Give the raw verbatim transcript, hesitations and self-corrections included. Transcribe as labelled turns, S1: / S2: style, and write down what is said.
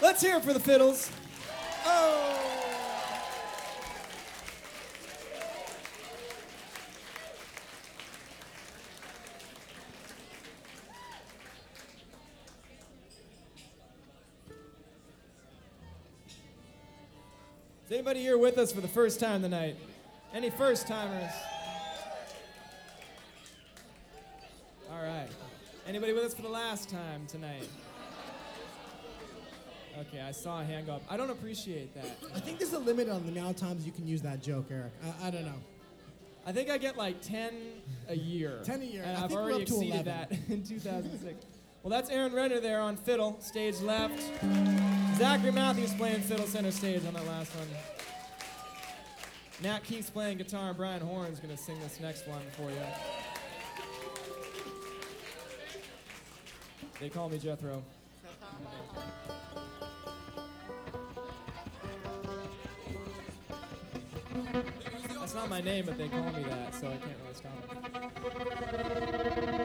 S1: Let's hear it for the fiddles. Oh! Is anybody here with us for the first time tonight? Any first timers? All right. Anybody with us for the last time tonight? Okay, I saw a hand go up. I don't appreciate that.
S2: I think there's a limit on the amount of times you can use that joke, Eric. I, I don't know.
S1: I think I get like ten a year.
S2: ten a year.
S1: And
S2: I
S1: I've
S2: think we're
S1: already
S2: up to
S1: exceeded
S2: eleven.
S1: that in two thousand six. Well, that's Aaron Renner there on fiddle, stage left. Zachary Matthews playing fiddle center stage on that last one. Nat Keith's playing guitar, and Brian Horn's going to sing this next one for you. They call me Jethro. That's not my name, but they call me that, so I can't really stop it.